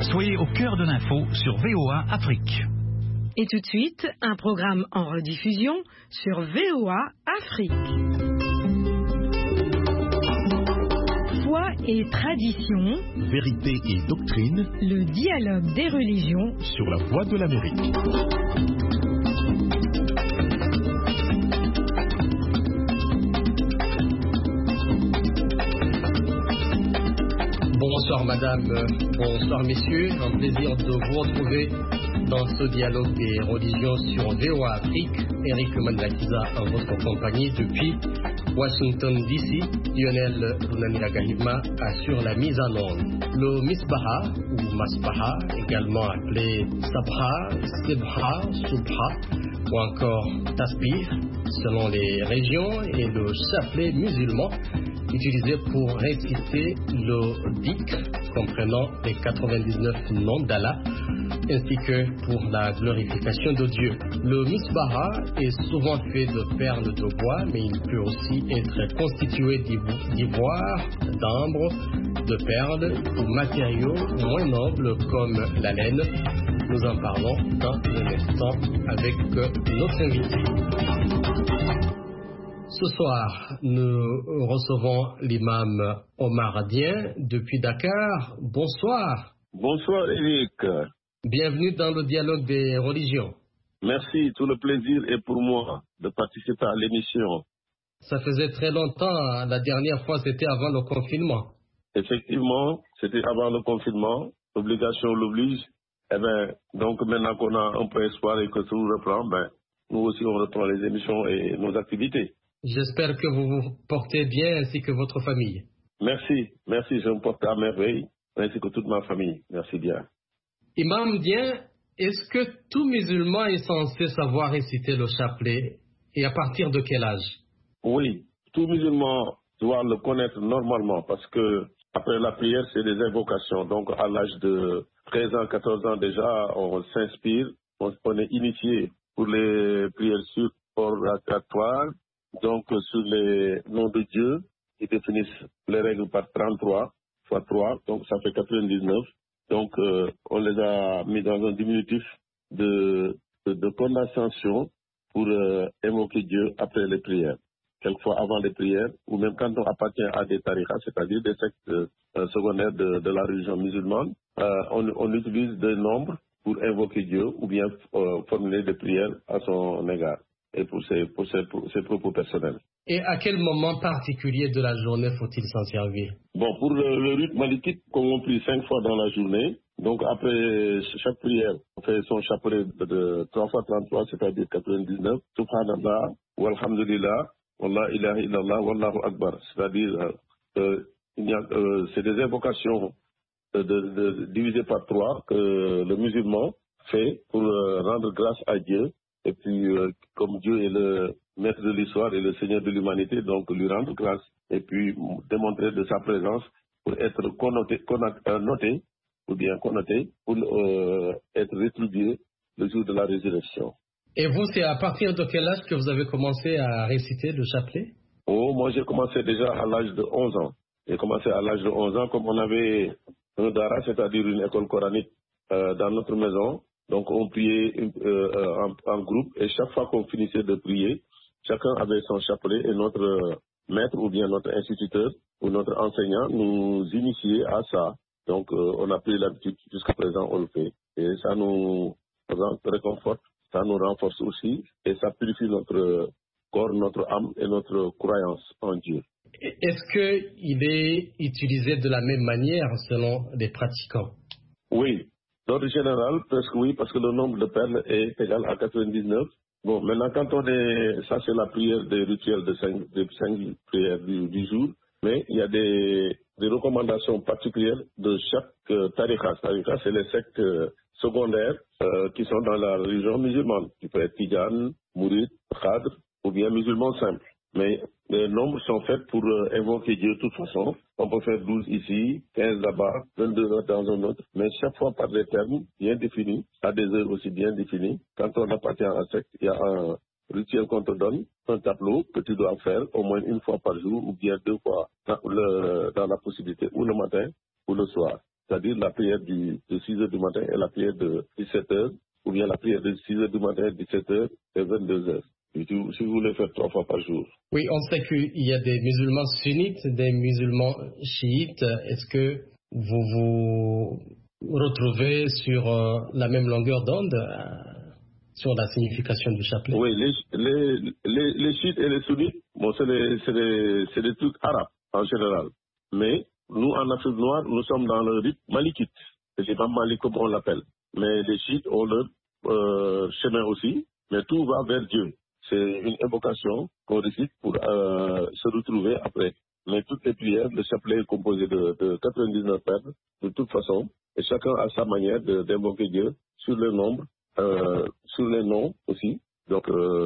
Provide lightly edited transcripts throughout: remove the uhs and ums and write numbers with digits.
Soyez au cœur de l'info sur VOA Afrique. Et tout de suite, un programme en rediffusion sur VOA Afrique. Foi et tradition, vérité et doctrine, le dialogue des religions sur la voie de l'Amérique. Bonsoir madame, bonsoir messieurs, un plaisir de vous retrouver dans ce dialogue des religions sur VOA Afrique. Eric Mandatiza en votre compagnie depuis Washington DC. Lionel Runaniragahima assure la mise en onde. Le Misbaha ou Masbaha, également appelé Sabha, Sibha, Subha ou encore Tasbih selon les régions, et le chapelet musulman utilisé pour réciter le dhikr comprenant les 99 noms d'Allah, ainsi que pour la glorification de Dieu. Le misbaha est souvent fait de perles de bois, mais il peut aussi être constitué d'ivoire, d'ambre, de perles ou matériaux moins nobles comme la laine. Nous en parlons dans un instant avec notre invité. Ce soir, nous recevons l'imam Omar Dien depuis Dakar. Bonsoir. Bonsoir Eric. Bienvenue dans le dialogue des religions. Merci, tout le plaisir est pour moi de participer à l'émission. Ça faisait très longtemps, la dernière fois c'était avant le confinement. Effectivement, c'était avant le confinement, l'obligation l'oblige. Donc maintenant qu'on a un peu espoir et que tout reprend, nous aussi on reprend les émissions et nos activités. J'espère que vous vous portez bien ainsi que votre famille. Merci, je me porte à merveille, ainsi que toute ma famille. Merci bien. Imam Dien, est-ce que tout musulman est censé savoir réciter le chapelet, et à partir de quel âge? Oui, tout musulman doit le connaître normalement parce que après la prière, c'est des invocations. Donc à l'âge de 13 ans, 14 ans déjà, on s'inspire, on est initié pour les prières suroratoires. Donc, sur les noms de Dieu, ils définissent les règles par 33 fois 3, donc ça fait 99. Donc, on les a mis dans un diminutif de condensation pour évoquer Dieu après les prières. Quelquefois avant les prières, ou même quand on appartient à des tariqas, c'est-à-dire des sectes secondaires de la religion musulmane, on utilise des nombres pour invoquer Dieu ou bien formuler des prières à son égard. Et pour ses propos personnels. Et à quel moment particulier de la journée faut-il s'en servir? Bon, pour le rite malikite, comme on prie 5 fois dans la journée, donc après chaque prière, on fait son chapelet de 3 fois 33, c'est-à-dire 99, Subhanallah, Walhamdulillah, Wallah ilaha illallah, Wallahu Akbar. C'est-à-dire, c'est des invocations divisées par 3 que le musulman fait pour rendre grâce à Dieu. Et puis, comme Dieu est le maître de l'histoire et le Seigneur de l'humanité, donc lui rendre grâce et puis démontrer de sa présence pour être noté pour être rétribué le jour de la résurrection. Et vous, c'est à partir de quel âge que vous avez commencé à réciter le chapelet? Oh, moi j'ai commencé déjà à l'âge de 11 ans. J'ai commencé à l'âge de 11 ans, comme on avait un dara, c'est-à-dire une école coranique dans notre maison. Donc on priait en groupe et chaque fois qu'on finissait de prier, chacun avait son chapelet et notre maître ou bien notre instituteur ou notre enseignant nous initiait à ça. Donc on a pris l'habitude, jusqu'à présent on le fait. Et ça nous réconforte, ça nous renforce aussi et ça purifie notre corps, notre âme et notre croyance en Dieu. Est-ce qu'il est utilisé de la même manière selon les pratiquants? Oui. D'ordre général, presque oui, parce que le nombre de perles est égal à 99. Bon, maintenant, quand on est... Ça, c'est la prière des rituels de 5 prières du jour. Mais il y a des recommandations particulières de chaque tariqa. Tariqa, c'est les sectes secondaires qui sont dans la religion musulmane. Tu peux être Tidjane, Mourid, Khadr ou bien musulman simple. Mais les nombres sont faits pour invoquer Dieu de toute façon. On peut faire 12 ici, 15 là-bas, 22 dans un autre. Mais chaque fois par des termes bien définis, à des heures aussi bien définies. Quand on appartient à un secte, il y a un rituel qu'on te donne, un tableau que tu dois faire au moins une fois par jour ou bien 2 fois dans la possibilité, ou le matin ou le soir. c'est-à-dire la prière de 6 heures du matin et la prière de 17 heures, ou bien la prière de 6 heures du matin, 17 heures et 22 heures. Si vous voulez faire 3 fois par jour. Oui, on sait qu'il y a des musulmans sunnites, des musulmans chiites. Est-ce que vous vous retrouvez sur la même longueur d'onde sur la signification du chapelet? Oui, les chiites et les sunnites, bon, c'est des trucs arabes en général. Mais nous, en Afrique noire, nous sommes dans le rite malikite. C'est l'imam Malik comme on l'appelle. Mais les chiites ont leur chemin aussi, mais tout va vers Dieu. C'est une invocation qu'on récite pour se retrouver après. Mais toutes les prières, le chapelet est composé de 99 verbes, de toute façon, et chacun a sa manière d'invoquer Dieu sur le nombre, sur les noms aussi. Donc,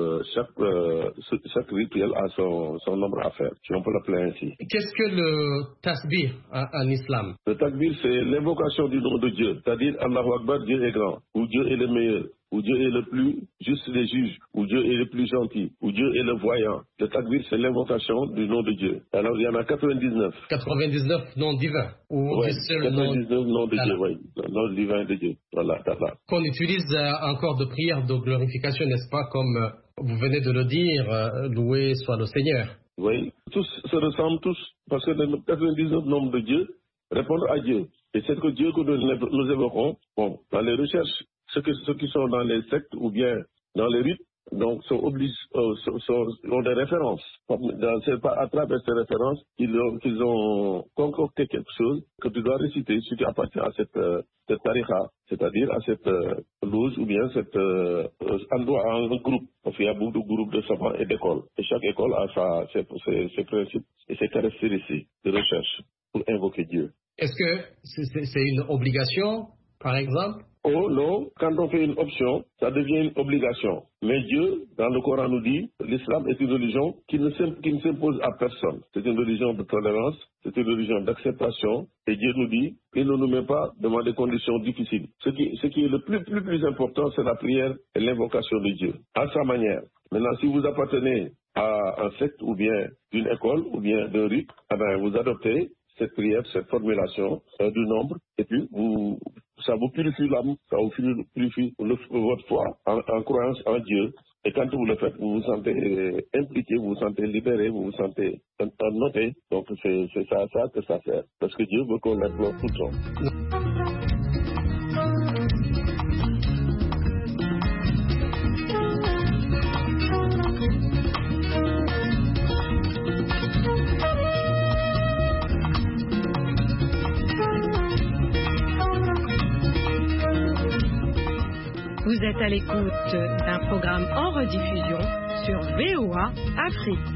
chaque rituel a son nombre à faire, si on peut l'appeler ainsi. Qu'est-ce que le tasbih en islam? Le takbir, c'est l'invocation du nom de Dieu, c'est-à-dire Allahu Akbar, Dieu est grand, ou Dieu est le meilleur, ou Dieu est le plus juste des juges, ou Dieu est le plus gentil, ou Dieu est le voyant. Le takbir, c'est l'invocation du nom de Dieu. Alors, il y en a 99. 99 noms divins? Oui, 99 noms de Dieu, oui. Le nom divin de Dieu. Voilà. Qu'on utilise encore de prière de glorification, n'est-ce pas, comme vous venez de le dire, loué soit le Seigneur. Oui, tous se ressemblent tous, parce que les 99 noms de Dieu répondent à Dieu. Et c'est que Dieu que nous évoquons, bon, dans les recherches, ceux qui sont dans les sectes ou bien dans les rites, donc sont ont des références. C'est pas à travers ces références qu'ils ont concocté quelque chose que tu dois réciter si tu appartiens à cette tariqa, c'est-à-dire à cette loge ou bien cet endroit, un groupe. Parce qu'il y a beaucoup de groupes de savants et d'écoles. Et chaque école a ses principes et ses caractéristiques de recherche pour invoquer Dieu. Est-ce que c'est une obligation, par exemple? Oh non, quand on fait une option, ça devient une obligation. Mais Dieu, dans le Coran, nous dit l'islam est une religion qui ne s'impose à personne. C'est une religion de tolérance, c'est une religion d'acceptation. Et Dieu nous dit qu'il ne nous met pas devant des conditions difficiles. Ce qui est le plus important, c'est la prière et l'invocation de Dieu, à sa manière. Maintenant, si vous appartenez à un secte ou bien d'une école ou bien d'un rite, vous adoptez cette prière, cette formulation du nombre, et puis ça vous purifie l'âme, ça vous purifie votre foi en croyance en Dieu. Et quand vous le faites, vous vous sentez impliqué, vous vous sentez libéré, vous vous sentez noté. Donc c'est ça que ça sert. Parce que Dieu veut qu'on l'implore tout le temps. Vous êtes à l'écoute d'un programme en rediffusion sur VOA Afrique.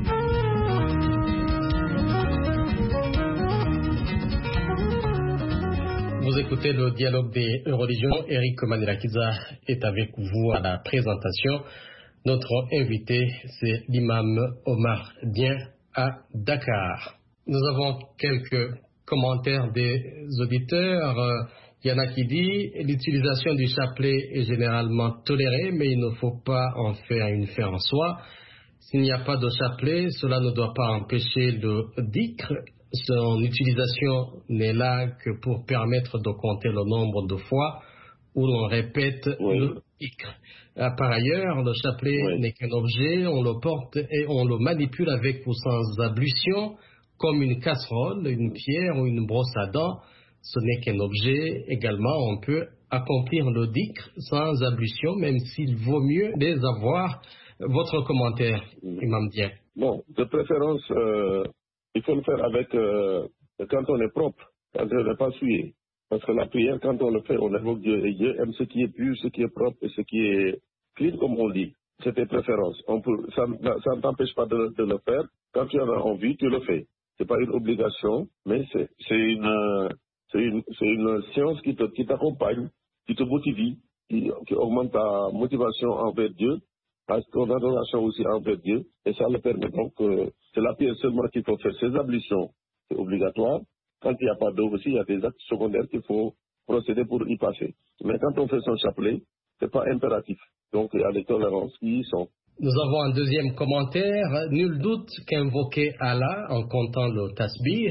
Vous écoutez le dialogue des religions. Eric Manirakiza est avec vous à la présentation. Notre invité, c'est l'imam Omar Dien à Dakar. Nous avons quelques commentaires des auditeurs. Il y en a qui disent l'utilisation du chapelet est généralement tolérée, mais il ne faut pas en faire une fin en soi. S'il n'y a pas de chapelet, cela ne doit pas empêcher le dhikr. Son utilisation n'est là que pour permettre de compter le nombre de fois où l'on répète le dhikr. Par ailleurs, le chapelet n'est qu'un objet, on le porte et on le manipule avec ou sans ablution, comme une casserole, une pierre ou une brosse à dents. Ce n'est qu'un objet. Également, on peut accomplir le dhikr sans ablution, même s'il vaut mieux les avoir. Votre commentaire, Imam Dien? Bon, de préférence, il faut le faire avec quand on est propre, quand on n'est pas souillé. Parce que la prière, quand on le fait, on invoque Dieu. Et Dieu aime ce qui est pur, ce qui est propre et ce qui est clean, comme on dit. C'est tes préférences. Ça ne t'empêche pas de le faire. Quand tu en as envie, tu le fais. C'est pas une obligation, mais c'est une science qui t'accompagne, qui te motive, qui augmente ta motivation envers Dieu, ton adoration aussi envers Dieu, et ça le permet. Donc, c'est la prière seulement qu'il faut faire. Ces ablutions, c'est obligatoire. Quand il n'y a pas d'eau aussi, il y a des actes secondaires qu'il faut procéder pour y passer. Mais quand on fait son chapelet, c'est pas impératif. Donc, il y a des tolérances qui y sont. Nous avons un deuxième commentaire. Nul doute qu'invoquer Allah en comptant le tasbih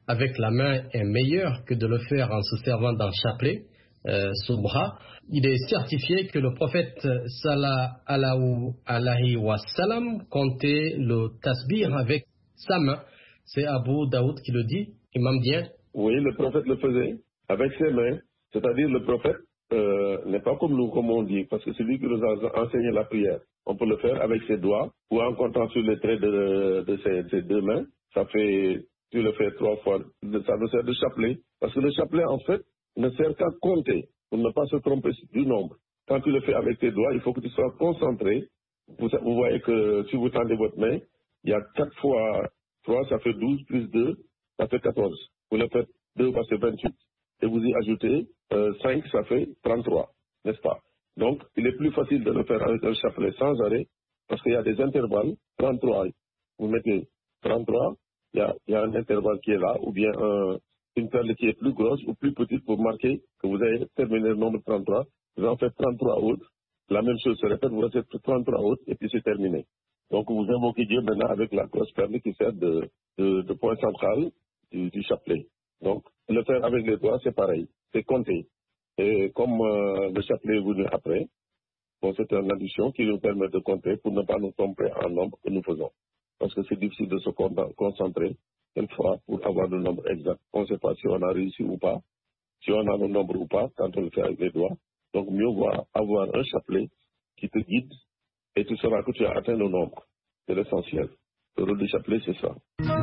avec la main est meilleur que de le faire en se servant d'un chapelet, Subha. Il est certifié que le prophète sallallahu alayhi wa sallam comptait le tasbih avec sa main. C'est Abu Daoud qui le dit, Imam Dien. Oui, le prophète le faisait avec ses mains, c'est-à-dire le prophète n'est pas comme nous, comme on dit, parce que c'est lui qui nous a enseigné la prière. On peut le faire avec ses doigts ou en comptant sur les traits de ses deux mains. Tu le fais 3 fois, ça nous sert de chapelet. Parce que le chapelet, en fait, ne sert qu'à compter, pour ne pas se tromper du nombre. Quand tu le fais avec tes doigts, il faut que tu sois concentré. Vous voyez que si vous tendez votre main, il y a 4 fois 3, ça fait 12, plus 2, ça fait 14. Vous le faites 2 fois, c'est 28. Et vous y ajoutez 5, ça fait 33, n'est-ce pas? Donc, il est plus facile de le faire avec un chapelet sans arrêt, parce qu'il y a des intervalles. 33, vous mettez 33, il y a un intervalle qui est là, ou bien une perle qui est plus grosse ou plus petite pour marquer que vous avez terminé le nombre 33. Vous en faites 33 autres. La même chose se répète, vous faites 33 autres et puis c'est terminé. Donc vous invoquez Dieu maintenant avec la grosse perle qui sert de point central du chapelet. Donc le faire avec les doigts, c'est pareil, c'est compter. Et comme le chapelet est venu après, bon, c'est une addition qui nous permet de compter pour ne pas nous tromper en nombre que nous faisons. Parce que c'est difficile de se concentrer une fois pour avoir le nombre exact. On ne sait pas si on a réussi ou pas, si on a le nombre ou pas quand on le fait avec les doigts. Donc mieux vaut avoir un chapelet qui te guide et tu sauras que tu as atteint le nombre. C'est l'essentiel. Le rôle du chapelet, c'est ça.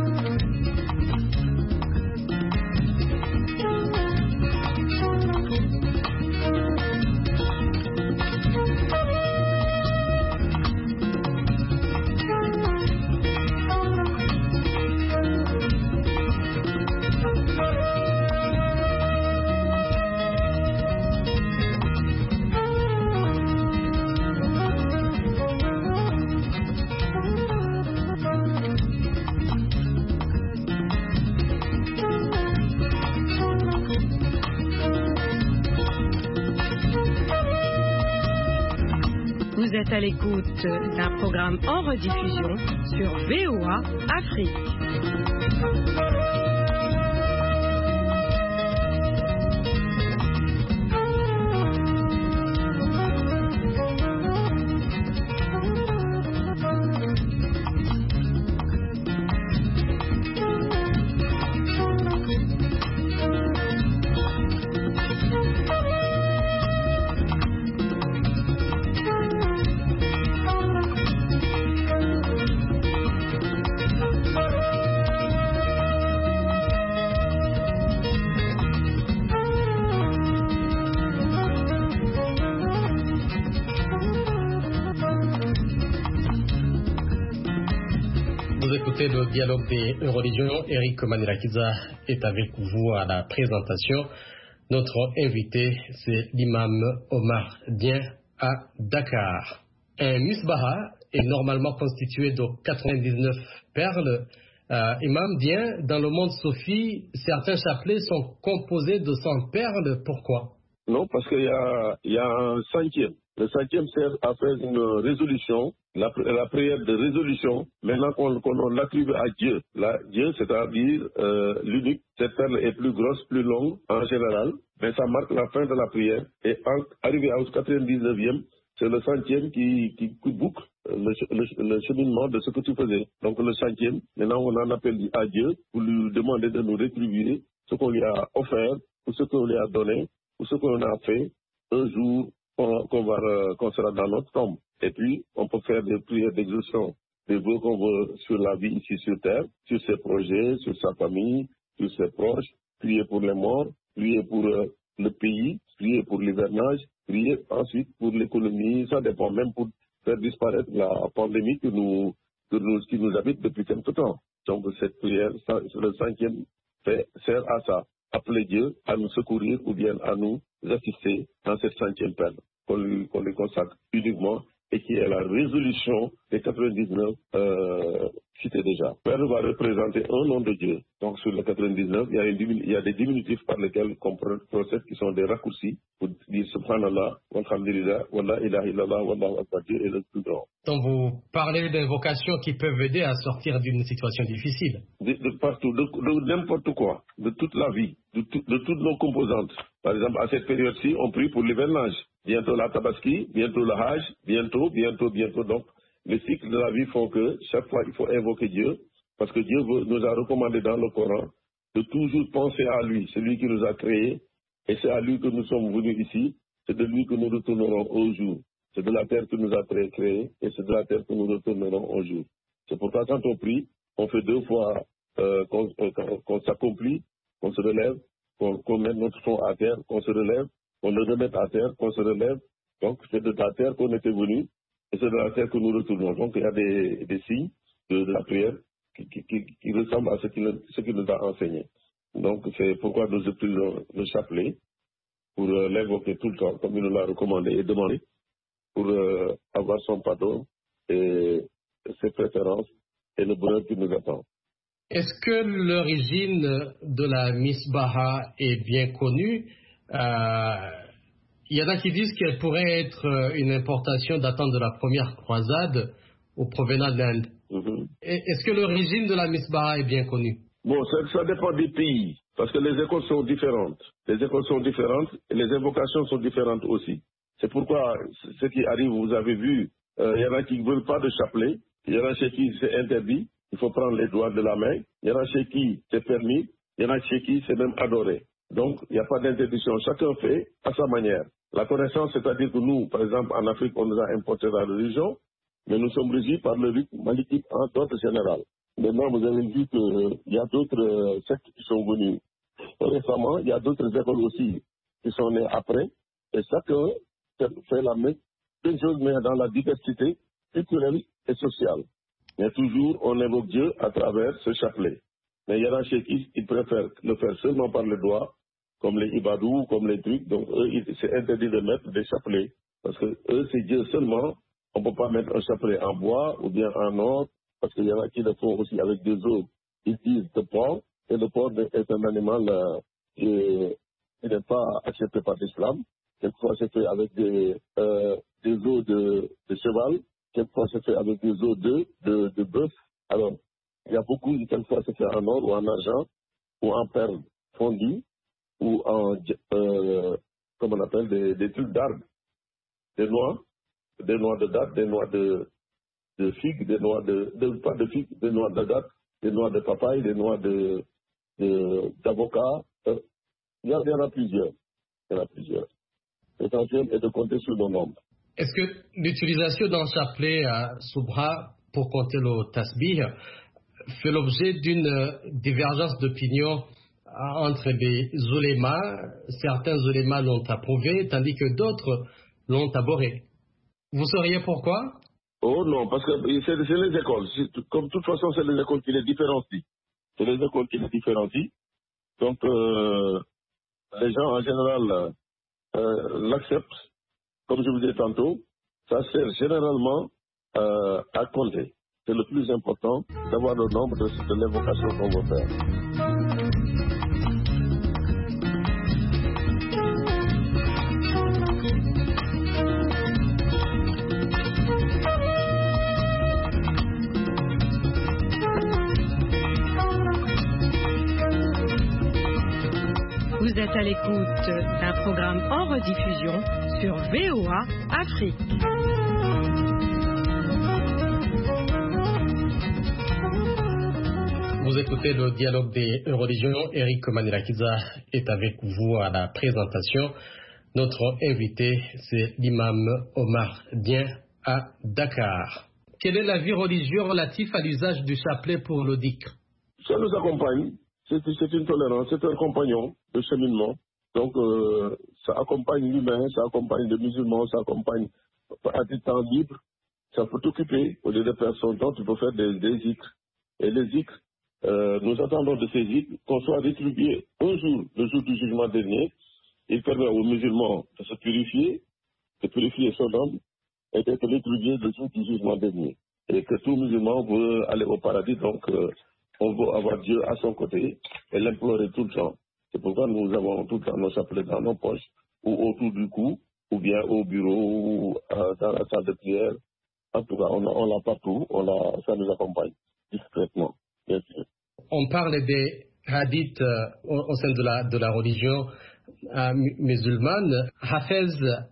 Vous êtes à l'écoute d'un programme en rediffusion sur VOA Afrique. Le dialogue des religions. Eric Manirakiza est avec vous à la présentation. Notre invité, c'est l'imam Omar Dien à Dakar. Un misbaha est normalement constitué de 99 perles. Imam Dien, dans le monde soufi, certains chapelets sont composés de 100 perles. Pourquoi? Non, parce qu'il y a un 5e. Le 5e sert à faire une résolution, la prière de résolution, maintenant qu'on l'attribue à Dieu. Là, Dieu, c'est-à-dire l'unique. Cette perle est plus grosse, plus longue en général, mais ça marque la fin de la prière. Et arrivé au 99e, c'est le 100e qui boucle le cheminement de ce que tu faisais. Donc le 100e, maintenant on en appelle à Dieu pour lui demander de nous rétribuer ce qu'on lui a offert, ou ce qu'on lui a donné, ou ce qu'on a fait un jour qu'on sera dans notre tombe. Et puis, on peut faire des prières d'exaucement, des vœux qu'on veut sur la vie ici sur terre, sur ses projets, sur sa famille, sur ses proches, prier pour les morts, prier pour le pays, prier pour l'hivernage, prier ensuite pour l'économie, ça dépend même pour faire disparaître la pandémie qui nous habite depuis quelque temps. Donc cette prière, le 5e, sert à ça, appeler Dieu à nous secourir ou bien à nous assister dans cette 5e perle, qu'on lui consacre uniquement et qui est la résolution des 99 cités déjà. Père va représenter un nom de Dieu. Donc sur les 99, il y a des diminutifs par lesquels on procède qui sont des raccourcis pour dire Subhanallah, Walhamdulillah, Wallah ilaha illallah, Wallahu akbar, Dieu est le plus grand. Donc vous parlez d'invocations qui peuvent aider à sortir d'une situation difficile. De partout, de n'importe quoi, de toute la vie, de toutes nos composantes. Par exemple, à cette période-ci, on prie pour l'hivernage. Bientôt la Tabaski, bientôt le Hajj, bientôt. Donc, les cycles de la vie font que chaque fois, il faut invoquer Dieu, parce que Dieu nous a recommandé dans le Coran de toujours penser à lui. C'est lui qui nous a créés, et c'est à lui que nous sommes venus ici. C'est de lui que nous retournerons au jour. C'est de la terre que nous a créés, et c'est de la terre que nous retournerons au jour. C'est pourquoi quand on prie, on fait 2 fois qu'on s'accomplit, qu'on se relève, qu'on mette notre front à terre, qu'on se relève, qu'on le remette à terre, qu'on se relève. Donc, c'est de la terre qu'on était venu et c'est de la terre que nous retournons. Donc, il y a des signes de la prière qui ressemblent à ce qu'il nous a enseigné. Donc, c'est pourquoi nous utilisons le chapelet pour l'invoquer tout le temps, comme il nous l'a recommandé et demandé, pour avoir son pardon et ses préférences et le bonheur qui nous attend. Est-ce que l'origine de la Misbaha est bien connue? Il y en a qui disent qu'elle pourrait être une importation datant de la première croisade ou provenant d'Inde. Est-ce que l'origine de la Misbaha est bien connue? Bon, ça dépend des pays, parce que les écoles sont différentes. Les écoles sont différentes et les invocations sont différentes aussi. C'est pourquoi ce qui arrive, vous avez vu, il y en a qui ne veulent pas de chapelet, il y en a chez qui c'est interdit. Il faut prendre les doigts de la main. Il y en a chez qui c'est permis. Il y en a chez qui c'est même adoré. Donc, il n'y a pas d'interdiction. Chacun fait à sa manière. La connaissance, c'est-à-dire que nous, par exemple, en Afrique, on nous a importé la religion, mais nous sommes régis par le rite malikite en ordre général. Maintenant, vous avez vu qu'il y a d'autres sectes qui sont venus récemment. Il y a d'autres écoles aussi qui sont nées après. Et chacun fait la même chose, mais dans la diversité culturelle et sociale. Mais toujours, on évoque Dieu à travers ce chapelet. Mais il y en a chez qui ils préfèrent le faire seulement par le doigt, comme les ibadous, comme les trucs. Donc, eux, c'est interdit de mettre des chapelets. Parce que eux, c'est Dieu seulement. On ne peut pas mettre un chapelet en bois ou bien en or, parce qu'il y en a qui le font aussi avec des os. Ils disent le porc, et le porc est un animal qui n'est pas accepté par l'islam. Quelquefois, c'est fait avec des os de cheval. Quelquefois, c'est fait avec des os de bœuf. Alors, il y a beaucoup, quelquefois, c'est fait en or ou en argent, ou en perles fondues, ou en, comme on appelle, des trucs d'arbre, des noix de date, des noix de figues, des noix pas de figues, des noix de date, des noix de papaye, des noix d'avocat. Il y en a plusieurs. L'essentiel est de compter sur le nombre. Est-ce que l'utilisation d'un chapelet à Subha pour compter le tasbih fait l'objet d'une divergence d'opinion entre les ulémas? Certains ulémas l'ont approuvé, tandis que d'autres l'ont abhorré. Vous sauriez pourquoi? Oh non, parce que c'est les écoles. Comme de toute façon, c'est les écoles qui les différencient. Donc, les gens en général l'acceptent. Comme je vous disais tantôt, ça sert généralement à compter. C'est le plus important d'avoir le nombre de l'invocation qu'on va faire. Vous êtes à l'écoute d'un programme en rediffusion sur VOA Afrique. Vous écoutez le dialogue des religions. Eric Manirakiza est avec vous à la présentation. Notre invité, c'est l'imam Omar Dien à Dakar. Quel est l'avis religieux relatif à l'usage du chapelet pour le dhikr? Ça nous accompagne. C'est une tolérance, c'est un compagnon de cheminement. Donc, ça accompagne l'humain, ça accompagne les musulmans, ça accompagne à des temps libres. Ça peut t'occuper au lieu de faire son temps, tu peux faire des zikrs. Et les zikrs, nous attendons de ces zikrs qu'on soit rétribué un jour, le jour du jugement dernier. Il permet aux musulmans de se purifier son âme et d'être rétribué le jour du jugement dernier. Et que tout musulman veut aller au paradis, donc on veut avoir Dieu à son côté et l'implorer tout le temps. C'est pourquoi nous avons tout le temps nos chapelets dans nos poches, ou autour du cou, ou bien au bureau, ou dans la salle de prière. En tout cas, on l'a partout, ça nous accompagne discrètement, bien sûr. On parle des hadiths au sein de la religion musulmane. Hafez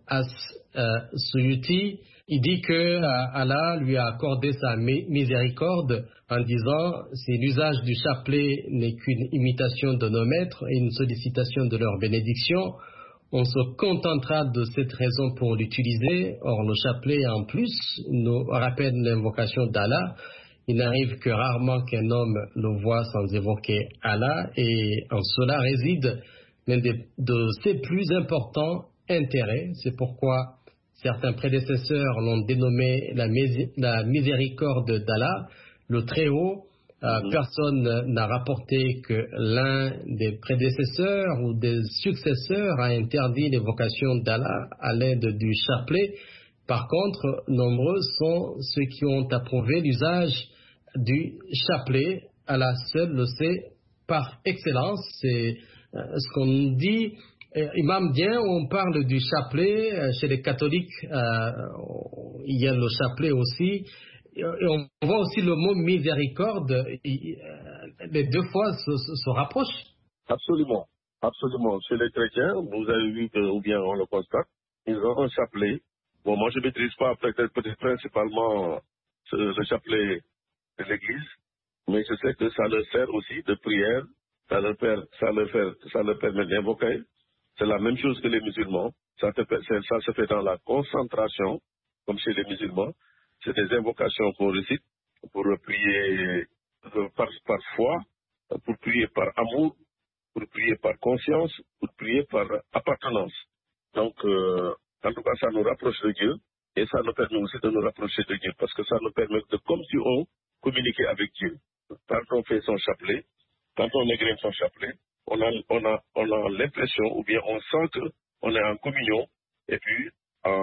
as-Suyuti, il dit que Allah lui a accordé sa miséricorde en disant « Si l'usage du chapelet n'est qu'une imitation de nos maîtres et une sollicitation de leur bénédiction, on se contentera de cette raison pour l'utiliser. Or, le chapelet, en plus, nous rappelle l'invocation d'Allah. Il n'arrive que rarement qu'un homme le voit sans évoquer Allah, et en cela réside l'un de ses plus importants intérêts. C'est pourquoi certains prédécesseurs l'ont dénommé la miséricorde d'Allah, le Très-Haut. Personne n'a rapporté que l'un des prédécesseurs ou des successeurs a interdit l'évocation d'Allah à l'aide du chapelet. Par contre, nombreux sont ceux qui ont approuvé l'usage du chapelet. Allah seul le sait par excellence. C'est ce qu'on dit. Imam Dien, on parle du chapelet. Chez les catholiques, il y a le chapelet aussi. Et on voit aussi le mot miséricorde. Les deux fois se rapprochent. Absolument. Absolument. Chez les chrétiens, vous avez vu ou bien on le constate, ils ont un chapelet. Bon, moi je ne maîtrise pas peut-être principalement le chapelet de l'église, mais je sais que ça leur sert aussi de prière, ça leur permet d'invoquer. C'est la même chose que les musulmans. Ça se fait dans la concentration, comme chez les musulmans. C'est des invocations qu'on récite pour prier par foi, pour prier par amour, pour prier par conscience, pour prier par appartenance. Donc, en tout cas, ça nous rapproche de Dieu et ça nous permet aussi de nous rapprocher de Dieu parce que ça nous permet de, comme si on communiquait avec Dieu. Quand on fait son chapelet, quand on égrène son chapelet, on a l'impression ou bien on sent qu'on est en communion et puis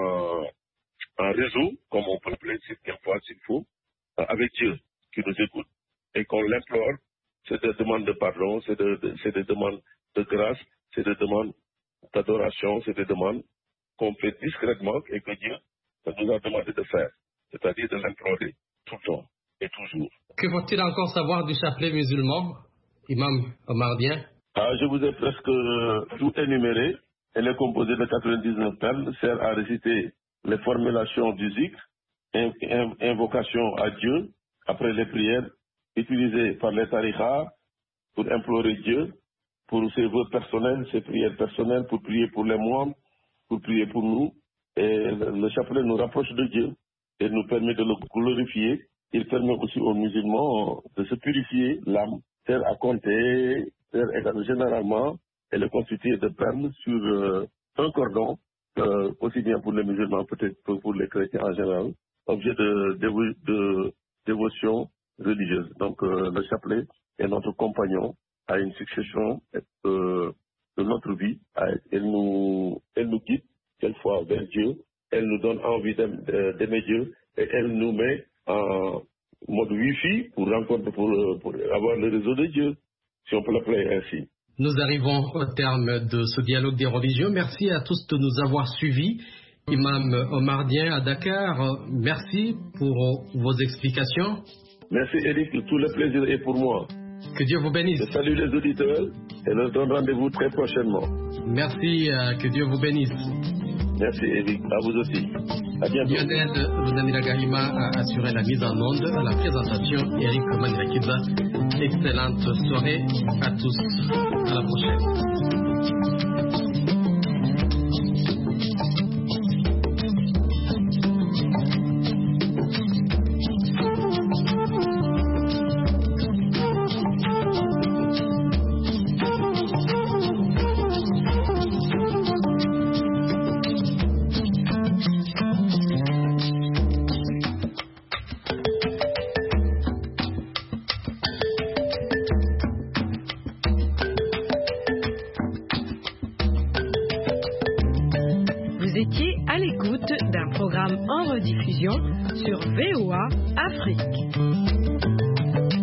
en réseau, comme on peut l'appeler quelquefois s'il faut, avec Dieu qui nous écoute et qu'on l'implore. C'est des demandes de pardon, c'est des demandes de grâce, c'est des demandes d'adoration, c'est des demandes qu'on fait discrètement et que Dieu nous a demandé de faire, c'est-à-dire de l'implorer tout le temps et toujours. Que faut-il encore savoir du chapelet musulman, Imam Omar Dien? Je vous ai presque tout énuméré. Elle est composée de 99 perles, sert à réciter les formulations du zikr, invocation à Dieu après les prières, utilisées par les tariqas pour implorer Dieu, pour ses vœux personnels, ses prières personnelles, pour prier pour les moines, pour prier pour nous. Et le chapelet nous rapproche de Dieu et nous permet de le glorifier. Il permet aussi aux musulmans de se purifier l'âme, sert à compter, généralement, elle est constituée de perles sur un cordon, aussi bien pour les musulmans, peut-être que pour les chrétiens en général, objet de dévotion religieuse. Donc le chapelet est notre compagnon à une succession de notre vie. Elle nous guide quelquefois vers Dieu, elle nous donne envie d'aimer Dieu et elle nous met en mode Wi-Fi pour avoir le réseau de Dieu, si on peut l'appeler ainsi. Nous arrivons au terme de ce dialogue des religions. Merci à tous de nous avoir suivis. Imam Omar Dien à Dakar, merci pour vos explications. Merci Eric, tout le plaisir est pour moi. Que Dieu vous bénisse. Je salue les auditeurs et leur donne rendez-vous très prochainement. Merci, que Dieu vous bénisse. Merci Eric, à vous aussi. À bientôt. Lionel Ruzanira Gahima a assuré la mise en onde, la présentation, Eric Manirakiza. Excellente soirée à tous. À la prochaine. Vous étiez à à l'écoute d'un programme en rediffusion sur VOA Afrique.